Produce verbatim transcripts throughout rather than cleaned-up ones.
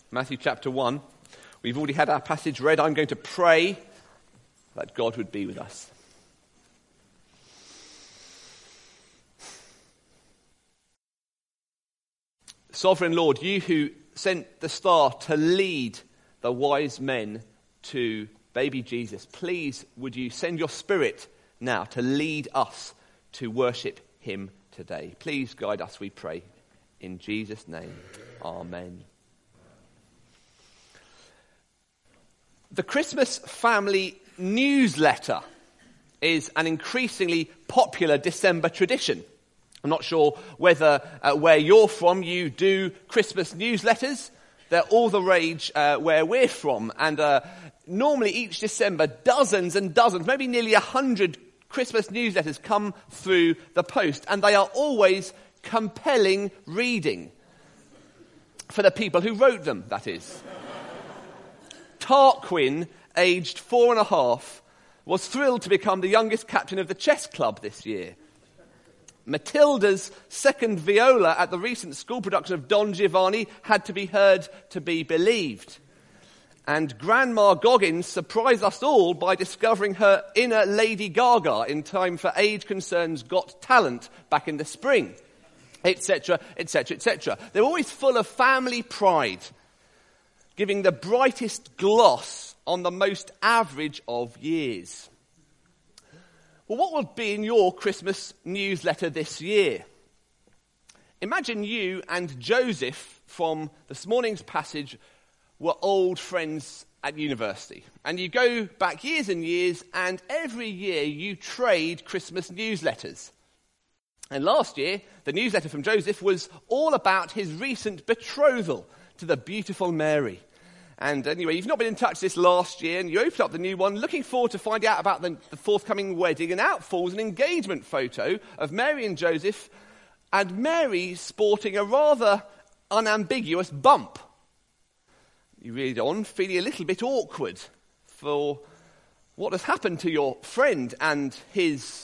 Matthew chapter one. We've already had our passage read. I'm going to pray that God would be with us. Sovereign Lord, you who sent the star to lead the wise men to baby Jesus, please would you send your Spirit now to lead us to worship him today. Please guide us, we pray. In Jesus' name, amen. The Christmas family newsletter is an increasingly popular December tradition. I'm not sure whether uh, where you're from you do Christmas newsletters. They're all the rage uh, where we're from. And uh, normally each December, dozens and dozens, maybe nearly a hundred Christmas newsletters come through the post. And they are always compelling reading. For the people who wrote them, that is. Tarquin, aged four and a half, was thrilled to become the youngest captain of the chess club this year. Matilda's second viola at the recent school production of Don Giovanni had to be heard to be believed. And Grandma Goggins surprised us all by discovering her inner Lady Gaga in time for Age Concern's Got Talent back in the spring, et cetera, et cetera, et cetera. They're always full of family pride, giving the brightest gloss on the most average of years. Well, what will be in your Christmas newsletter this year? Imagine you and Joseph from this morning's passage were old friends at university. And you go back years and years, and every year you trade Christmas newsletters. And last year, the newsletter from Joseph was all about his recent betrothal to the beautiful Mary. And anyway, you've not been in touch this last year, and you open up the new one, looking forward to find out about the, the forthcoming wedding, and out falls an engagement photo of Mary and Joseph, and Mary sporting a rather unambiguous bump. You read on, feeling a little bit awkward for what has happened to your friend and his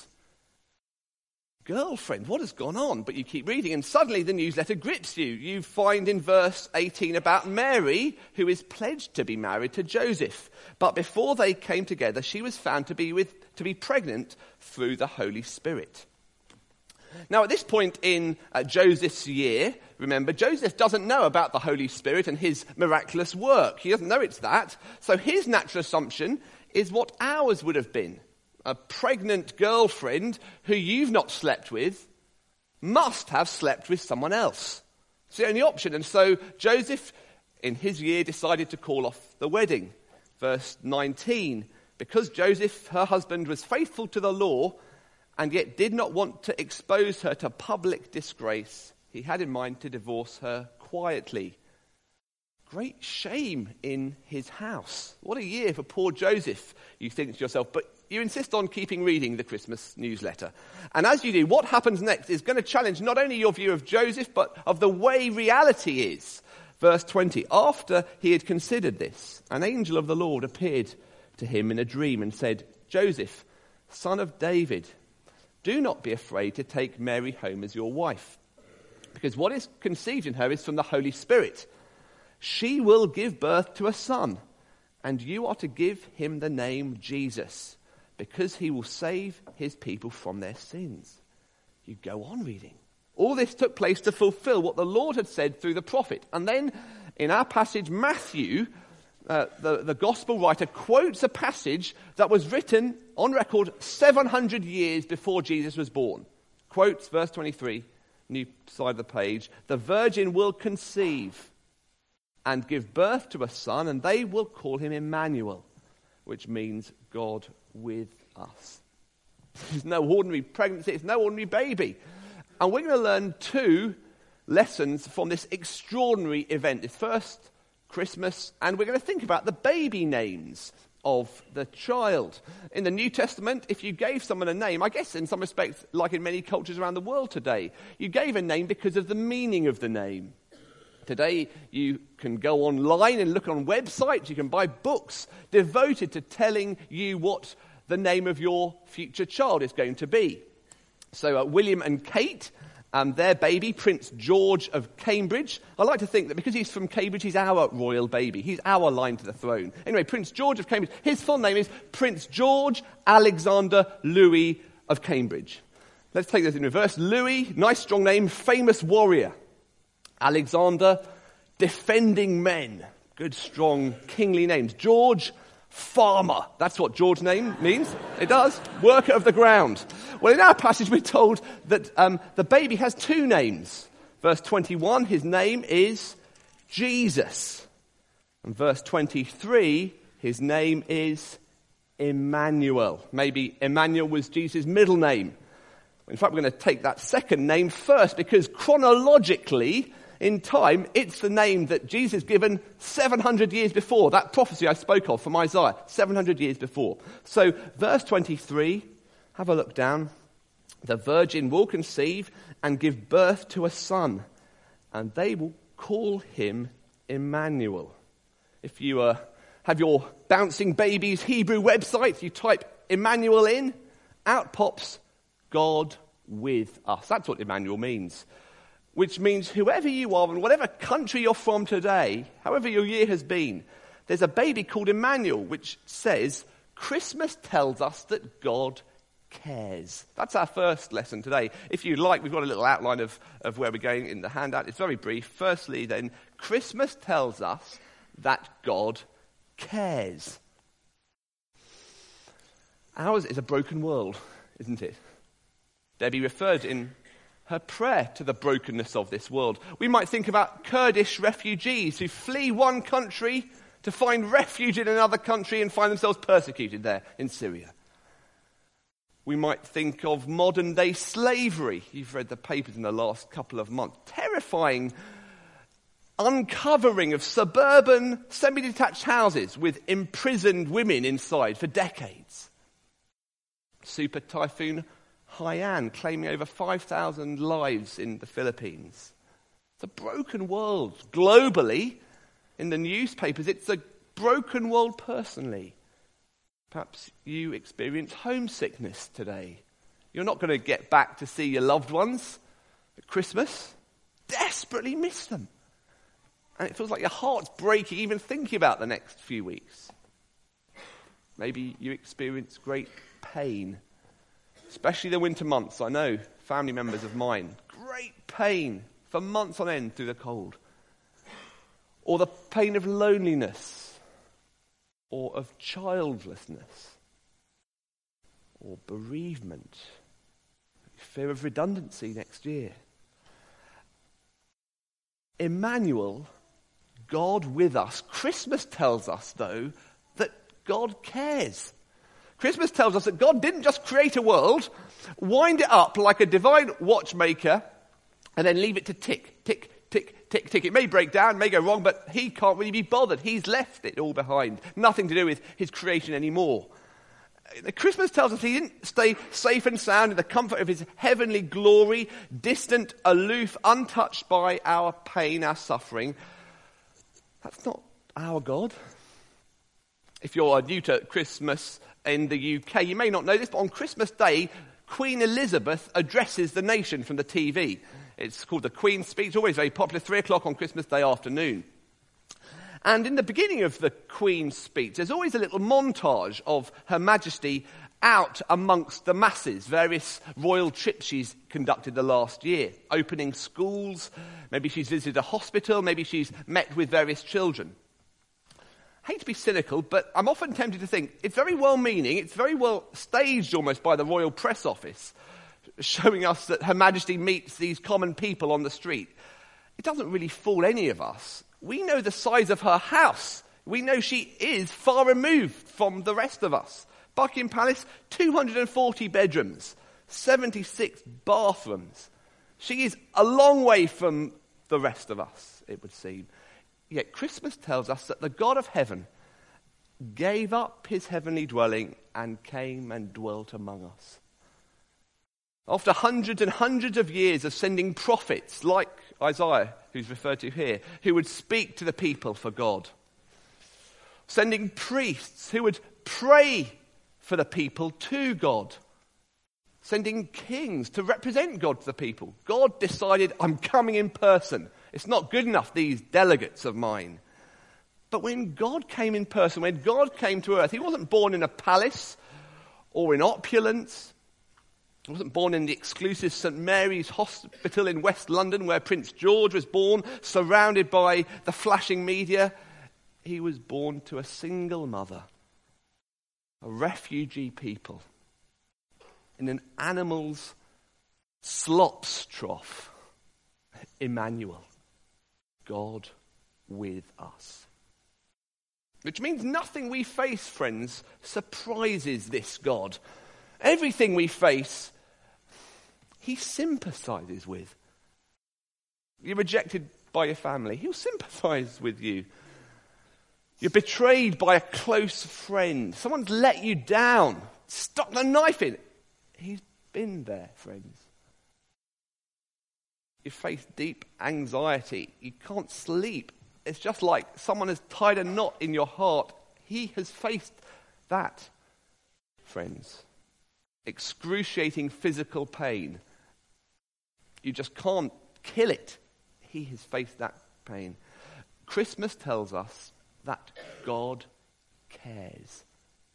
girlfriend. What has gone on? But you keep reading, and suddenly the newsletter grips you. You find in verse eighteen about Mary, who is pledged to be married to Joseph. But before they came together, she was found to be with to be pregnant through the Holy Spirit. Now, at this point in uh, Joseph's year, remember, Joseph doesn't know about the Holy Spirit and his miraculous work. He doesn't know it's that. So his natural assumption is what ours would have been. A pregnant girlfriend who you've not slept with must have slept with someone else. It's the only option. And so Joseph, in his year, decided to call off the wedding. Verse nineteen, because Joseph, her husband, was faithful to the law and yet did not want to expose her to public disgrace, he had in mind to divorce her quietly. Great shame in his house. What a year for poor Joseph, you think to yourself. But you insist on keeping reading the Christmas newsletter. And as you do, what happens next is going to challenge not only your view of Joseph, but of the way reality is. Verse twenty, after he had considered this, an angel of the Lord appeared to him in a dream and said, Joseph, son of David, do not be afraid to take Mary home as your wife, because what is conceived in her is from the Holy Spirit. She will give birth to a son, and you are to give him the name Jesus, because he will save his people from their sins. You go on reading. All this took place to fulfill what the Lord had said through the prophet. And then in our passage, Matthew, uh, the, the gospel writer, quotes a passage that was written on record seven hundred years before Jesus was born. Quotes verse twenty-three, new side of the page, the virgin will conceive and give birth to a son, and they will call him Emmanuel, which means God with us. It's no ordinary pregnancy, it's no ordinary baby. And we're going to learn two lessons from this extraordinary event, this first Christmas, and we're going to think about the baby names of the child. In the New Testament, if you gave someone a name, I guess in some respects, like in many cultures around the world today, you gave a name because of the meaning of the name. Today, you can go online and look on websites. You can buy books devoted to telling you what the name of your future child is going to be. So uh, William and Kate um, their baby, Prince George of Cambridge. I like to think that because he's from Cambridge, he's our royal baby. He's our line to the throne. Anyway, Prince George of Cambridge, his full name is Prince George Alexander Louis of Cambridge. Let's take this in reverse. Louis, nice strong name, famous warrior. Alexander, defending men. Good, strong, kingly names. George, farmer. That's what George's name means. It does. Worker of the ground. Well, in our passage, we're told that um, the baby has two names. Verse twenty-one, his name is Jesus. And verse twenty-three, his name is Emmanuel. Maybe Emmanuel was Jesus' middle name. In fact, we're going to take that second name first because chronologically, in time, it's the name that Jesus given seven hundred years before. That prophecy I spoke of from Isaiah, seven hundred years before. So, verse twenty-three, have a look down. The virgin will conceive and give birth to a son, and they will call him Emmanuel. If you uh, have your Bouncing Babies Hebrew website, you type Emmanuel in, out pops God with us. That's what Emmanuel means. Which means whoever you are and whatever country you're from today, however your year has been, there's a baby called Emmanuel, which says Christmas tells us that God cares. That's our first lesson today. If you like, we've got a little outline of, of where we're going in the handout. It's very brief. Firstly, then, Christmas tells us that God cares. Ours is a broken world, isn't it? Debbie referred in her prayer to the brokenness of this world. We might think about Kurdish refugees who flee one country to find refuge in another country and find themselves persecuted there in Syria. We might think of modern-day slavery. You've read the papers in the last couple of months. Terrifying uncovering of suburban, semi-detached houses with imprisoned women inside for decades. Super Typhoon Haiyan claiming over five thousand lives in the Philippines. It's a broken world. Globally, in the newspapers, it's a broken world personally. Perhaps you experience homesickness today. You're not going to get back to see your loved ones at Christmas. Desperately miss them. And it feels like your heart's breaking even thinking about the next few weeks. Maybe you experience great pain. Especially the winter months, I know, family members of mine. Great pain for months on end through the cold. Or the pain of loneliness. Or of childlessness. Or bereavement. Fear of redundancy next year. Emmanuel, God with us. Christmas tells us, though, that God cares. Christmas tells us that God didn't just create a world, wind it up like a divine watchmaker, and then leave it to tick, tick, tick, tick, tick. It may break down, may go wrong, but he can't really be bothered. He's left it all behind. Nothing to do with his creation anymore. Christmas tells us he didn't stay safe and sound in the comfort of his heavenly glory, distant, aloof, untouched by our pain, our suffering. That's not our God. If you're new to Christmas in the U K, you may not know this, but on Christmas Day, Queen Elizabeth addresses the nation from the T V. It's called the Queen's Speech, always very popular, three o'clock on Christmas Day afternoon. And in the beginning of the Queen's Speech, there's always a little montage of Her Majesty out amongst the masses, various royal trips she's conducted the last year, opening schools, maybe she's visited a hospital, maybe she's met with various children. I hate to be cynical, but I'm often tempted to think it's very well-meaning, it's very well staged almost by the Royal Press Office, showing us that Her Majesty meets these common people on the street. It doesn't really fool any of us. We know the size of her house. We know she is far removed from the rest of us. Buckingham Palace, two hundred forty bedrooms, seventy-six bathrooms. She is a long way from the rest of us, it would seem. Yet Christmas tells us that the God of heaven gave up his heavenly dwelling and came and dwelt among us. After hundreds and hundreds of years of sending prophets like Isaiah, who's referred to here, who would speak to the people for God. Sending priests who would pray for the people to God. sending kings to represent God to the people. God decided, I'm coming in person. It's not good enough, these delegates of mine. But when God came in person, when God came to earth, he wasn't born in a palace or in opulence. He wasn't born in the exclusive Saint Mary's Hospital in West London where Prince George was born, surrounded by the flashing media. He was born to a single mother, a refugee people, in an animal's slops trough. Emmanuel, God with us. Which means nothing we face, friends, surprises this God. Everything we face, he sympathizes with. You're rejected by your family, he'll sympathize with you. You're betrayed by a close friend. Someone's let you down, stuck the knife in. He's been there, friends. You face deep anxiety. You can't sleep. It's just like someone has tied a knot in your heart. He has faced that, friends. Excruciating physical pain. You just can't kill it. He has faced that pain. Christmas tells us that God cares.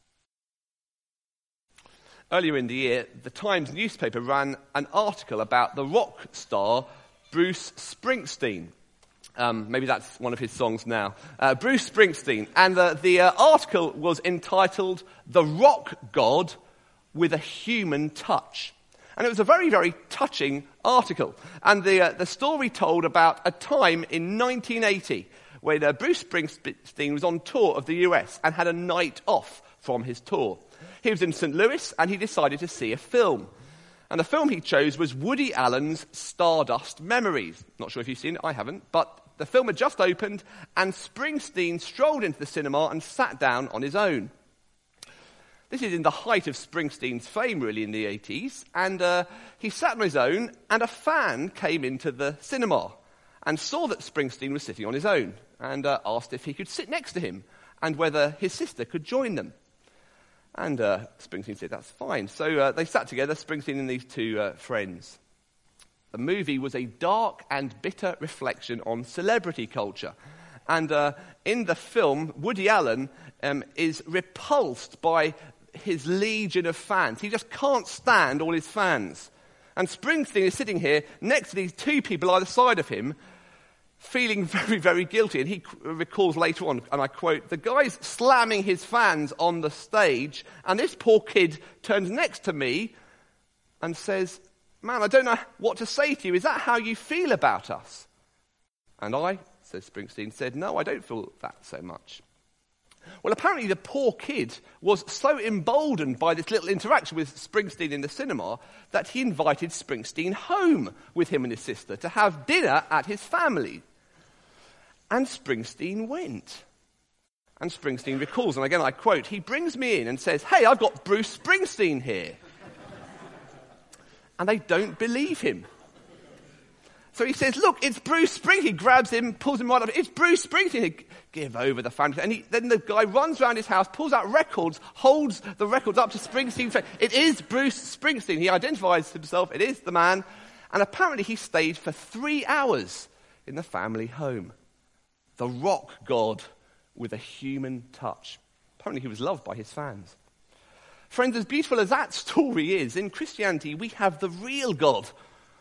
Earlier in the year, the Times newspaper ran an article about the rock star Bruce Springsteen. Um, maybe that's one of his songs now. Uh, Bruce Springsteen. And uh, the uh, article was entitled, "The Rock God with a Human Touch." And it was a very, very touching article. And the, uh, the story told about a time in nineteen eighty when uh, Bruce Springsteen was on tour of the U S and had a night off from his tour. He was in Saint Louis and he decided to see a film. And the film he chose was Woody Allen's Stardust Memories. Not sure if you've seen it, I haven't, but the film had just opened and Springsteen strolled into the cinema and sat down on his own. This is in the height of Springsteen's fame, really, in the eighties, and uh, he sat on his own and a fan came into the cinema and saw that Springsteen was sitting on his own and uh, asked if he could sit next to him and whether his sister could join them. And uh, Springsteen said, that's fine. So uh, they sat together, Springsteen and these two uh, friends. The movie was a dark and bitter reflection on celebrity culture. And uh, in the film, Woody Allen um, is repulsed by his legion of fans. He just can't stand all his fans. And Springsteen is sitting here next to these two people either side of him, feeling very, very guilty. And he recalls later on, and I quote, "The guy's slamming his fans on the stage, and this poor kid turns next to me and says, 'Man, I don't know what to say to you. Is that how you feel about us?' And I," says Springsteen, "said, 'No, I don't feel that so much.'" Well, apparently the poor kid was so emboldened by this little interaction with Springsteen in the cinema that he invited Springsteen home with him and his sister to have dinner at his family. And Springsteen went. And Springsteen recalls, and again I quote, "He brings me in and says, 'Hey, I've got Bruce Springsteen here.' And they don't believe him. So he says, 'Look, it's Bruce Springsteen.' He grabs him, pulls him right up. 'It's Bruce Springsteen.' He, give over the fan. And he, then the guy runs around his house, pulls out records, holds the records up to Springsteen. It is Bruce Springsteen. He identifies himself. It is the man. And apparently he stayed for three hours in the family home. The rock god with a human touch. Apparently he was loved by his fans. Friends, as beautiful as that story is, in Christianity we have the real God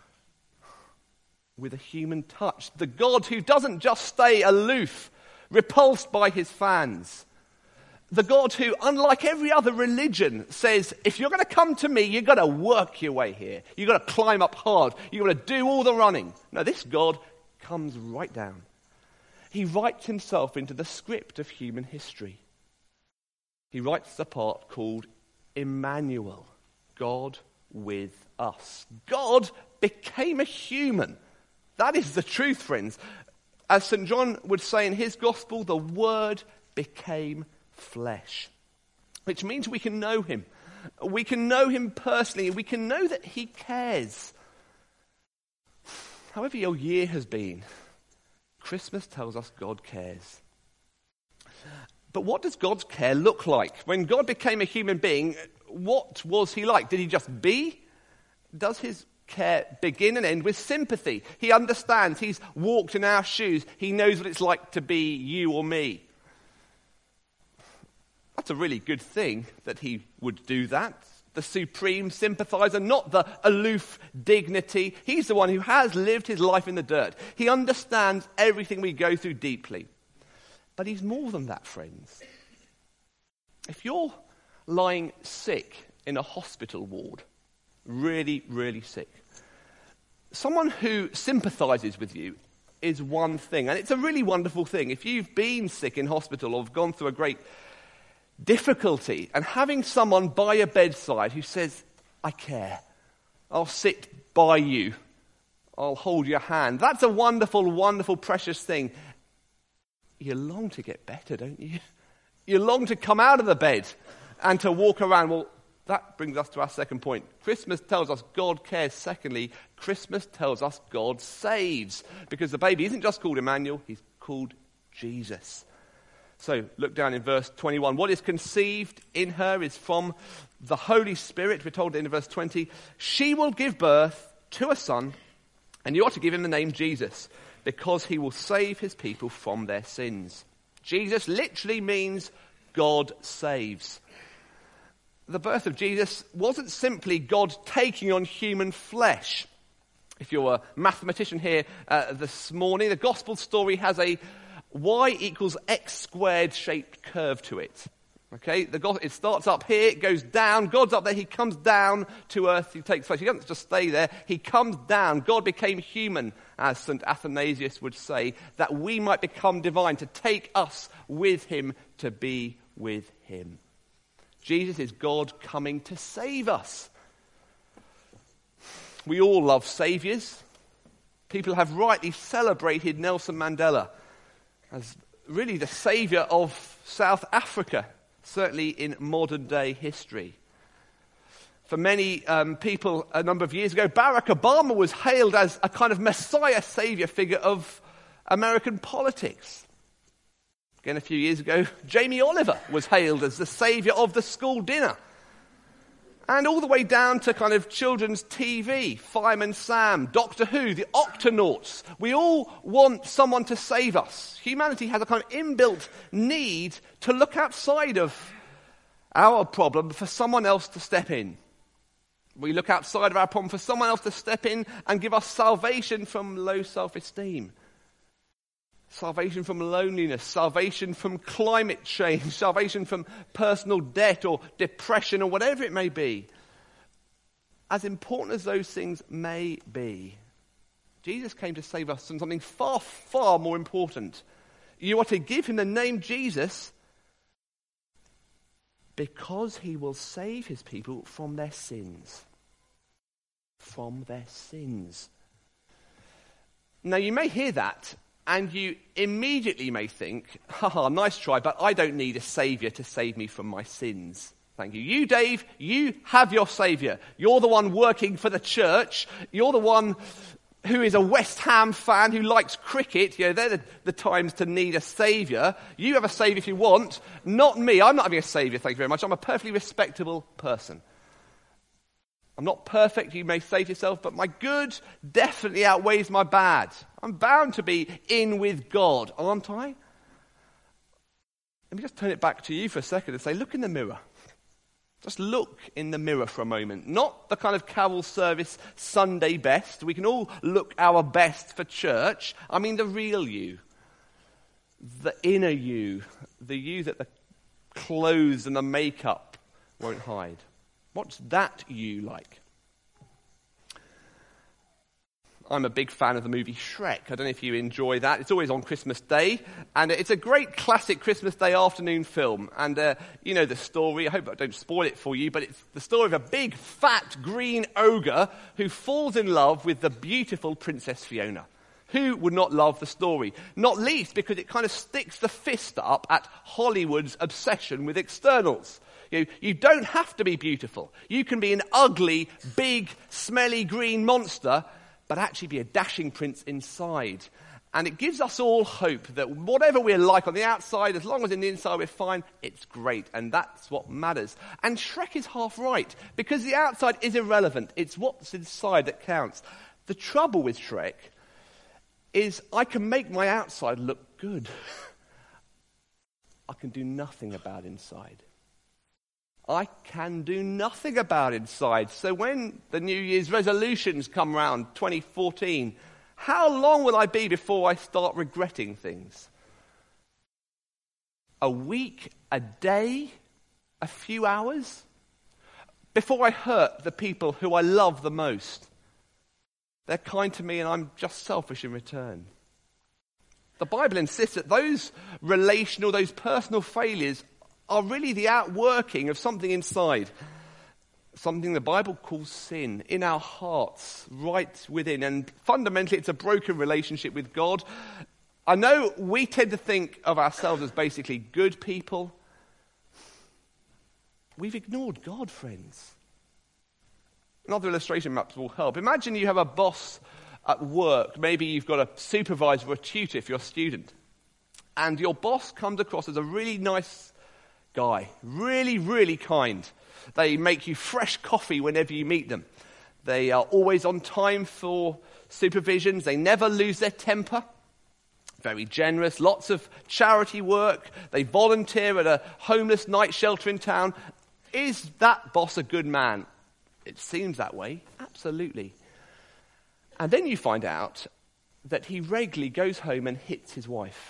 with a human touch. The God who doesn't just stay aloof, repulsed by his fans. The God who, unlike every other religion, says, if you're going to come to me, you've got to work your way here. You've got to climb up hard. You've got to do all the running. No, this God comes right down. He writes himself into the script of human history. He writes the part called Emmanuel, God with us. God became a human. That is the truth, friends. As Saint John would say in his gospel, the Word became flesh. Which means we can know him. We can know him personally. We can know that he cares. However your year has been, Christmas tells us God cares. But what does God's care look like? When God became a human being, what was he like? Did he just be? does his care begin and end with sympathy? He understands. He's walked in our shoes. He knows what it's like to be you or me. That's a really good thing that he would do that. The supreme sympathizer, not the aloof dignity. He's the one who has lived his life in the dirt. He understands everything we go through deeply. But he's more than that, friends. If you're lying sick in a hospital ward, really, really sick, someone who sympathizes with you is one thing. And it's a really wonderful thing. If you've been sick in hospital or have gone through a great difficulty, and having someone by your bedside who says, I care, I'll sit by you, I'll hold your hand. That's a wonderful, wonderful, precious thing. You long to get better, don't you? You long to come out of the bed and to walk around. Well, that brings us to our second point. Christmas tells us God cares. Secondly, Christmas tells us God saves. Because the baby isn't just called Emmanuel, he's called Jesus. So look down in verse twenty-one. What is conceived in her is from the Holy Spirit. We're told in verse twenty, she will give birth to a son, and you ought to give him the name Jesus, because he will save his people from their sins. Jesus literally means God saves. The birth of Jesus wasn't simply God taking on human flesh. If you're a mathematician here uh, this morning, the gospel story has a y equals x squared shaped curve to it. Okay, the God, it starts up here, it goes down, God's up there, he comes down to earth, he takes place. He doesn't just stay there, he comes down. God became human, as Saint Athanasius would say, that we might become divine, to take us with him, to be with him. Jesus is God coming to save us. We all love saviours. People have rightly celebrated Nelson Mandela as really the saviour of South Africa, certainly in modern day history. For many um, people a number of years ago, Barack Obama was hailed as a kind of messiah saviour figure of American politics. Again, a few years ago, Jamie Oliver was hailed as the saviour of the school dinner. And all the way down to kind of children's T V, Fireman Sam, Doctor Who, the Octonauts. We all want someone to save us. Humanity has a kind of inbuilt need to look outside of our problem for someone else to step in. We look outside of our problem for someone else to step in and give us salvation from low self-esteem. Salvation from loneliness, salvation from climate change, salvation from personal debt or depression or whatever it may be. As important as those things may be, Jesus came to save us from something far, far more important. You are to give him the name Jesus because he will save his people from their sins. From their sins. Now you may hear that, and you immediately may think, haha, nice try, but I don't need a saviour to save me from my sins. Thank you. You, Dave, you have your saviour. You're the one working for the church. You're the one who is a West Ham fan who likes cricket. You know, they're the, the times to need a saviour. You have a saviour if you want. Not me. I'm not having a saviour, thank you very much. I'm a perfectly respectable person. I'm not perfect, you may say to yourself, but my good definitely outweighs my bad. I'm bound to be in with God, aren't I? Let me just turn it back to you for a second and say, look in the mirror. Just look in the mirror for a moment. Not the kind of carol service Sunday best. We can all look our best for church. I mean the real you. The inner you. The you that the clothes and the makeup won't hide. What's that you like? I'm a big fan of the movie Shrek. I don't know if you enjoy that. It's always on Christmas Day. And it's a great classic Christmas Day afternoon film. And uh, you know the story. I hope I don't spoil it for you. But it's the story of a big, fat, green ogre who falls in love with the beautiful Princess Fiona. Who would not love the story? Not least because it kind of sticks the fist up at Hollywood's obsession with externals. You know, you don't have to be beautiful. You can be an ugly, big, smelly green monster, but actually be a dashing prince inside. And it gives us all hope that whatever we're like on the outside, as long as in the inside we're fine, it's great. And that's what matters. And Shrek is half right, because the outside is irrelevant. It's what's inside that counts. The trouble with Shrek is I can make my outside look good. I can do nothing about inside. I can do nothing about inside. So when the New Year's resolutions come round, twenty fourteen, how long will I be before I start regretting things? A week, a day, a few hours? Before I hurt the people who I love the most. They're kind to me and I'm just selfish in return. The Bible insists that those relational, those personal failures are really the outworking of something inside. Something the Bible calls sin in our hearts, right within. And fundamentally, it's a broken relationship with God. I know we tend to think of ourselves as basically good people. We've ignored God, friends. Another illustration perhaps will help. Imagine you have a boss at work. Maybe you've got a supervisor or a tutor if you're a student. And your boss comes across as a really nice guy. Really, really kind. They make you fresh coffee whenever you meet them. They are always on time for supervisions. They never lose their temper. Very generous. Lots of charity work. They volunteer at a homeless night shelter in town. Is that boss a good man? It seems that way. Absolutely. And then you find out that he regularly goes home and hits his wife.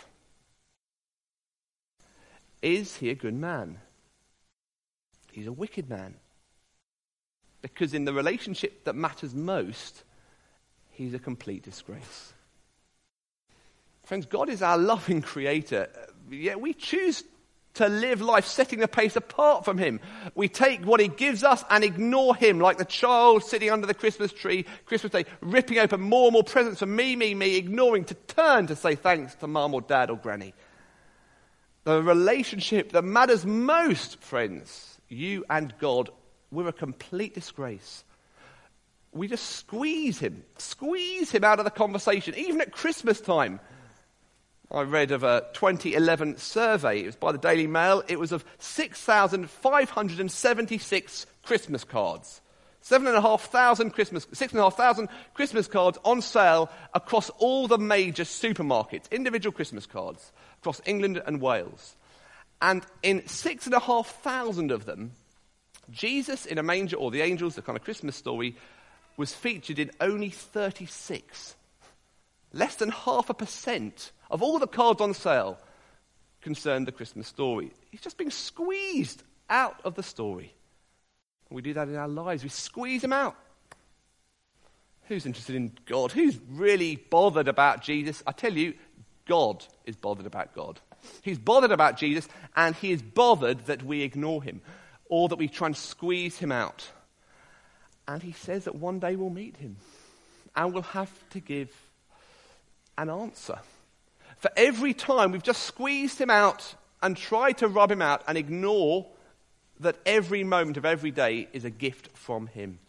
Is he a good man? He's a wicked man. Because in the relationship that matters most, he's a complete disgrace. Friends, God is our loving creator, yet we choose to live life setting the pace apart from him. We take what he gives us and ignore him, like the child sitting under the Christmas tree, Christmas Day, ripping open more and more presents for me, me, me, ignoring to turn to say thanks to mum or dad or granny. The relationship that matters most, friends, you and God, we're a complete disgrace. We just squeeze him, squeeze him out of the conversation, even at Christmas time. I read of a twenty eleven survey. It was by the Daily Mail. It was of six thousand five hundred seventy-six Christmas cards. Seven and a half thousand Christmas, six and a half thousand Christmas cards on sale across all the major supermarkets, individual Christmas cards across England and Wales. And in six and a half thousand of them, Jesus in a manger, or the angels, the kind of Christmas story, was featured in only thirty-six. Less than half a percent of all the cards on sale concerned the Christmas story. He's just being squeezed out of the story. We do that in our lives. We squeeze him out. Who's interested in God? Who's really bothered about Jesus? I tell you, God is bothered about God. He's bothered about Jesus, and he is bothered that we ignore him, or that we try and squeeze him out. And he says that one day we'll meet him, and we'll have to give an answer. For every time we've just squeezed him out and tried to rub him out and ignore that every moment of every day is a gift from him.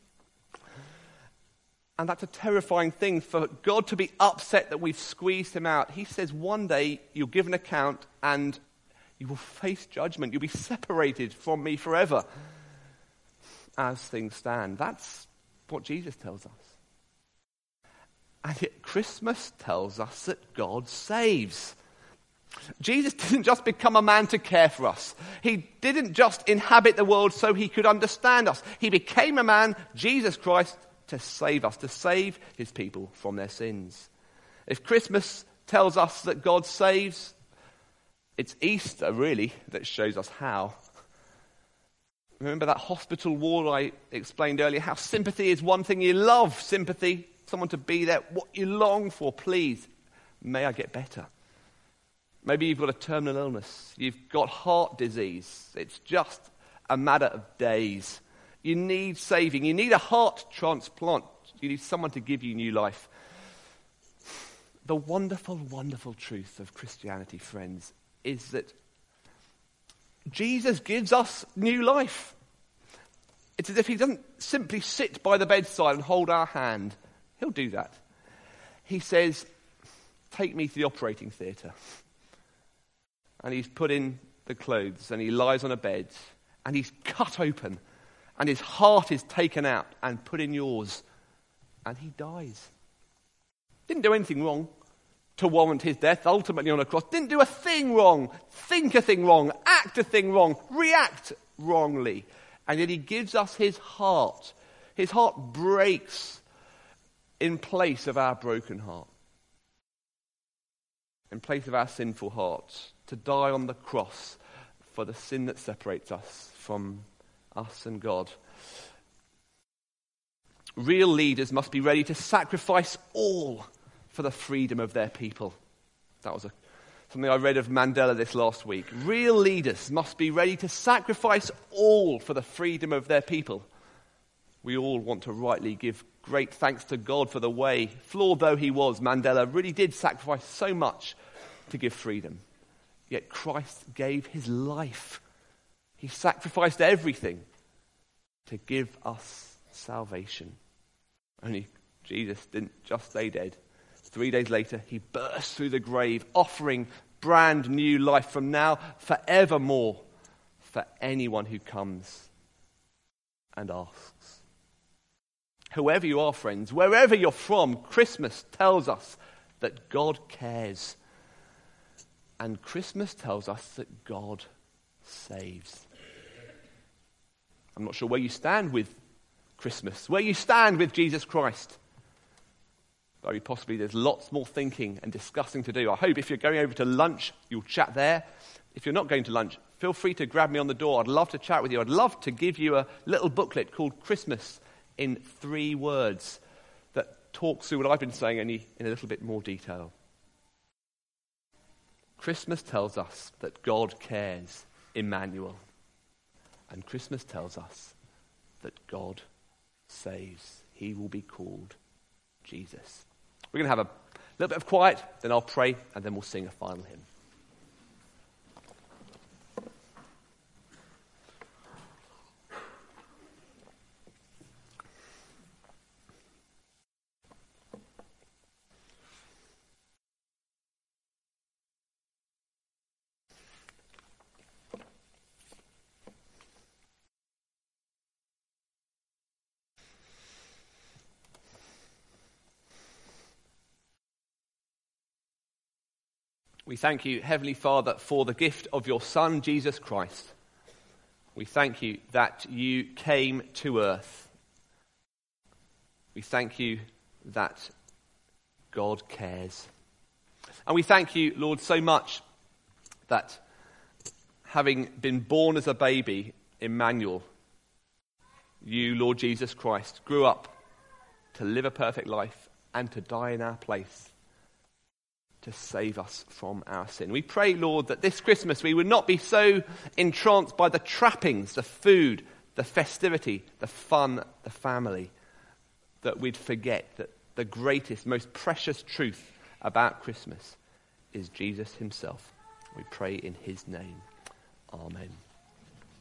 And that's a terrifying thing, for God to be upset that we've squeezed him out. He says one day you'll give an account and you will face judgment. You'll be separated from me forever as things stand. That's what Jesus tells us. And yet Christmas tells us that God saves. Jesus didn't just become a man to care for us. He didn't just inhabit the world so he could understand us. He became a man, Jesus Christ, to save us, to save his people from their sins. If Christmas tells us that God saves, it's Easter, really, that shows us how. Remember that hospital wall I explained earlier? How sympathy is one thing you love, sympathy, someone to be there, what you long for. Please, may I get better. Maybe you've got a terminal illness. You've got heart disease. It's just a matter of days. You need saving. You need a heart transplant. You need someone to give you new life. The wonderful, wonderful truth of Christianity, friends, is that Jesus gives us new life. It's as if he doesn't simply sit by the bedside and hold our hand. He'll do that. He says, take me to the operating theatre. And he's put in the clothes and he lies on a bed and he's cut open and his heart is taken out and put in yours and he dies. Didn't do anything wrong to warrant his death, ultimately on a cross. Didn't do a thing wrong, think a thing wrong, act a thing wrong, react wrongly. And yet he gives us his heart. His heart breaks in place of our broken heart. In place of our sinful hearts, to die on the cross for the sin that separates us from us and God. Real leaders must be ready to sacrifice all for the freedom of their people. That was a, something I read of Mandela this last week. Real leaders must be ready to sacrifice all for the freedom of their people. We all want to rightly give great thanks to God for the way, flawed though he was, Mandela really did sacrifice so much to give freedom. Yet Christ gave his life. He sacrificed everything to give us salvation. Only Jesus didn't just stay dead. Three days later, he burst through the grave, offering brand new life from now forevermore for anyone who comes and asks. Whoever you are, friends, wherever you're from, Christmas tells us that God cares. And Christmas tells us that God saves. I'm not sure where you stand with Christmas, where you stand with Jesus Christ. Very possibly there's lots more thinking and discussing to do. I hope if you're going over to lunch, you'll chat there. If you're not going to lunch, feel free to grab me on the door. I'd love to chat with you. I'd love to give you a little booklet called Christmas in Three Words that talks through what I've been saying only in a little bit more detail. Christmas tells us that God cares, Emmanuel. And Christmas tells us that God saves. He will be called Jesus. We're going to have a little bit of quiet, then I'll pray, and then we'll sing a final hymn. We thank you, Heavenly Father, for the gift of your Son, Jesus Christ. We thank you that you came to earth. We thank you that God cares. And we thank you, Lord, so much that having been born as a baby, Emmanuel, you, Lord Jesus Christ, grew up to live a perfect life and to die in our place, to save us from our sin. We pray, Lord, that this Christmas we would not be so entranced by the trappings, the food, the festivity, the fun, the family, that we'd forget that the greatest, most precious truth about Christmas is Jesus himself. We pray in his name. Amen.